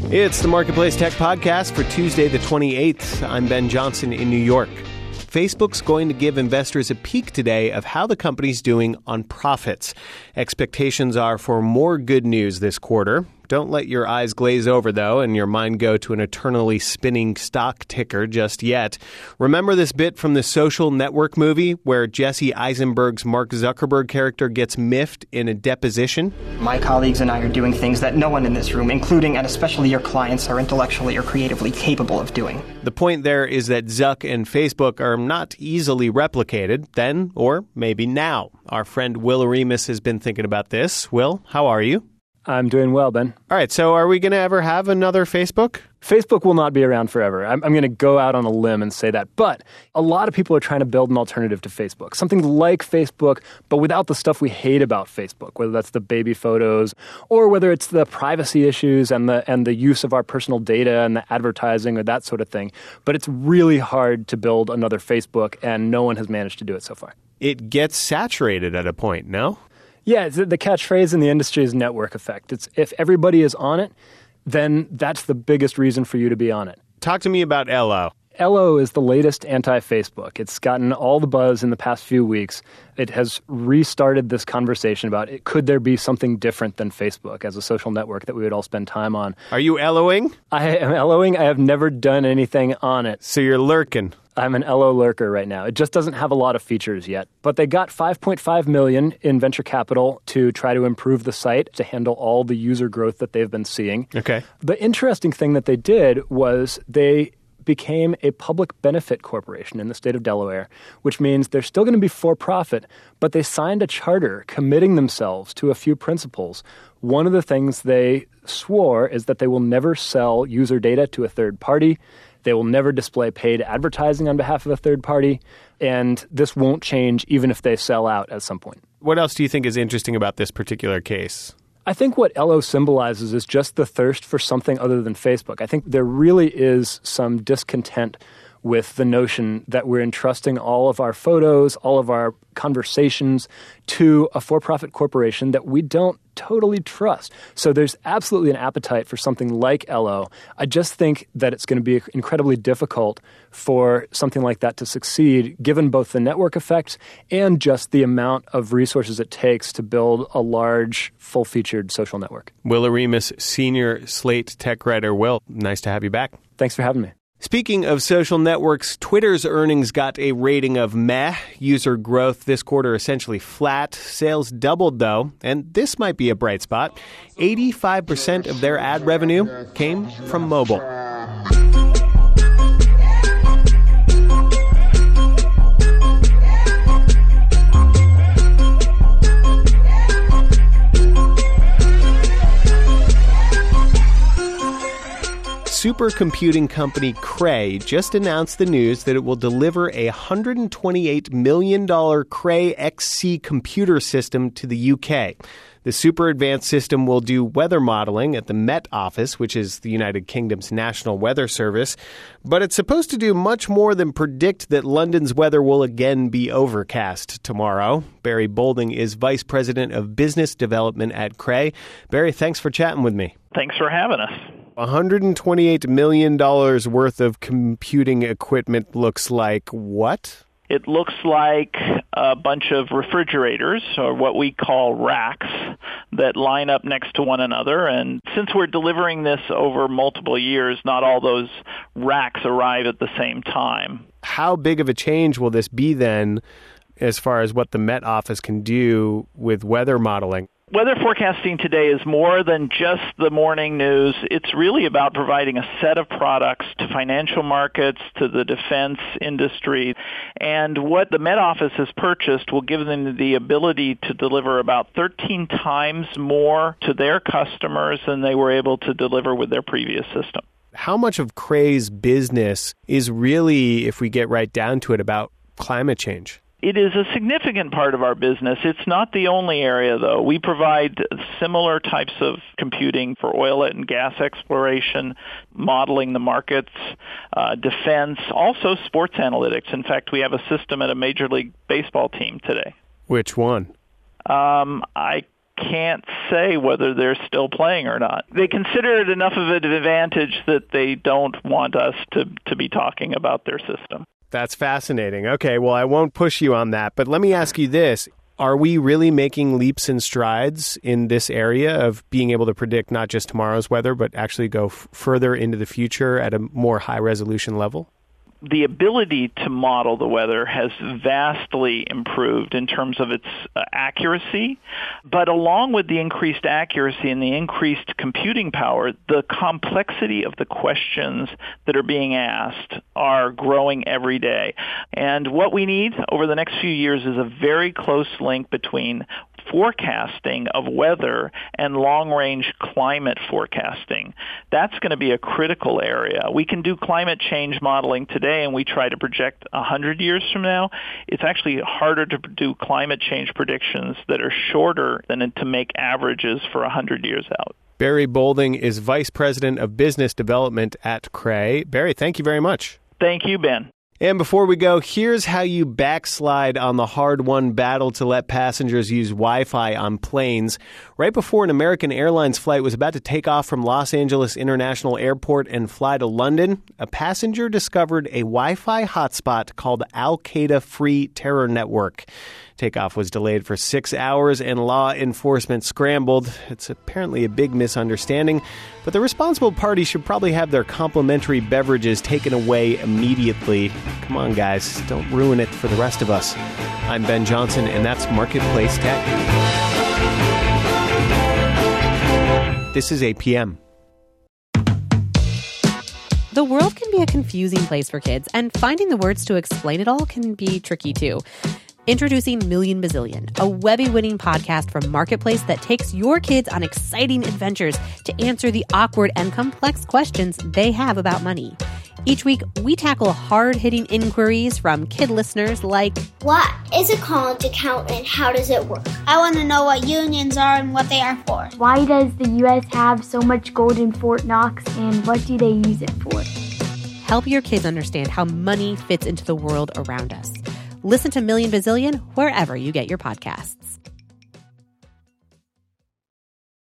It's the Marketplace Tech Podcast for Tuesday the 28th. I'm Ben Johnson in New York. Facebook's going to give investors a peek today of how the company's doing on profits. Expectations are for more good news this quarter. Don't let your eyes glaze over, though, and your mind go to an eternally spinning stock ticker just yet. Remember this bit from the Social Network movie where Jesse Eisenberg's Mark Zuckerberg character gets miffed in a deposition? My colleagues and I are doing things that no one in this room, including and especially your clients, are intellectually or creatively capable of doing. The point there is that Zuck and Facebook are not easily replicated then, or maybe now. Our friend Will Oremus has been thinking about this. Will, how are you? I'm doing well, Ben. All right, so are we going to ever have another Facebook? Facebook will not be around forever. I'm going to go out on a limb and say that. But a lot of people are trying to build an alternative to Facebook. Something like Facebook, but without the stuff we hate about Facebook, whether that's the baby photos or whether it's the privacy issues and the use of our personal data and the advertising or that sort of thing. But it's really hard to build another Facebook, and no one has managed to do it so far. It gets saturated at a point, no? Yeah, the catchphrase in the industry is network effect. It's if everybody is on it, then that's the biggest reason for you to be on it. Talk to me about Ello. Ello is the latest anti-Facebook. It's gotten all the buzz in the past few weeks. It has restarted this conversation about could there be something different than Facebook as a social network that we would all spend time on. Are you Elloing? I am Elloing. I have never done anything on it. So you're lurking. I'm an Ello lurker right now. It just doesn't have a lot of features yet. But they got $5.5 million in venture capital to try to improve the site to handle all the user growth that they've been seeing. Okay. The interesting thing that they did was they became a public benefit corporation in the state of Delaware, which means they're still going to be for-profit, but they signed a charter committing themselves to a few principles. One of the things they swore is that they will never sell user data to a third party. They will never display paid advertising on behalf of a third party, and this won't change even if they sell out at some point. What else do you think is interesting about this particular case? I think what Ello symbolizes is just the thirst for something other than Facebook. I think there really is some discontent with the notion that we're entrusting all of our photos, all of our conversations to a for-profit corporation that we don't totally trust. So there's absolutely an appetite for something like Ello. I just think that it's going to be incredibly difficult for something like that to succeed, given both the network effects and just the amount of resources it takes to build a large, full-featured social network. Will Oremus, senior Slate tech writer. Will, nice to have you back. Thanks for having me. Speaking of social networks, Twitter's earnings got a rating of meh. User growth this quarter essentially flat. Sales doubled, though, and this might be a bright spot. 85% of their ad revenue came from mobile. Supercomputing company Cray just announced the news that it will deliver a $128 million Cray XC computer system to the UK. The super advanced system will do weather modeling at the Met Office, which is the United Kingdom's national weather service, but it's supposed to do much more than predict that London's weather will again be overcast tomorrow. Barry Bolding is Vice President of Business Development at Cray. Barry, thanks for chatting with me. Thanks for having us. $128 million worth of computing equipment looks like what? It looks like a bunch of refrigerators, or what we call racks, that line up next to one another. And since we're delivering this over multiple years, not all those racks arrive at the same time. How big of a change will this be then as far as what the Met Office can do with weather modeling? Weather forecasting today is more than just the morning news. It's really about providing a set of products to financial markets, to the defense industry. And what the Met Office has purchased will give them the ability to deliver about 13 times more to their customers than they were able to deliver with their previous system. How much of Cray's business is really, if we get right down to it, about climate change? It is a significant part of our business. It's not the only area, though. We provide similar types of computing for oil and gas exploration, modeling the markets, defense, also sports analytics. In fact, we have a system at a Major League Baseball team today. Which one? I can't say whether they're still playing or not. They consider it enough of an advantage that they don't want us to be talking about their system. That's fascinating. Okay, well, I won't push you on that, but let me ask you this. Are we really making leaps and strides in this area of being able to predict not just tomorrow's weather, but actually go further into the future at a more high-resolution level? The ability to model the weather has vastly improved in terms of its accuracy, but along with the increased accuracy and the increased computing power, the complexity of the questions that are being asked are growing every day. And what we need over the next few years is a very close link between forecasting of weather and long-range climate forecasting. That's going to be a critical area. We can do climate change modeling today, and we try to project 100 years from now. It's actually harder to do climate change predictions that are shorter than to make averages for 100 years out. Barry Bolding is Vice President of Business Development at Cray. Barry, thank you very much. Thank you, Ben. And before we go, here's how you backslide on the hard-won battle to let passengers use Wi-Fi on planes. Right before an American Airlines flight was about to take off from Los Angeles International Airport and fly to London, a passenger discovered a Wi-Fi hotspot called Al-Qaeda Free Terror Network. Takeoff was delayed for 6 hours and law enforcement scrambled. It's apparently a big misunderstanding, but the responsible party should probably have their complimentary beverages taken away immediately. Come on, guys, don't ruin it for the rest of us. I'm Ben Johnson, and that's Marketplace Tech. This is APM. The world can be a confusing place for kids, and finding the words to explain it all can be tricky too. Introducing Million Bazillion, a Webby-winning podcast from Marketplace that takes your kids on exciting adventures to answer the awkward and complex questions they have about money. Each week, we tackle hard-hitting inquiries from kid listeners like, what is a college account and how does it work? I want to know what unions are and what they are for. Why does the U.S. have so much gold in Fort Knox and what do they use it for? Help your kids understand how money fits into the world around us. Listen to Million Bazillion wherever you get your podcasts.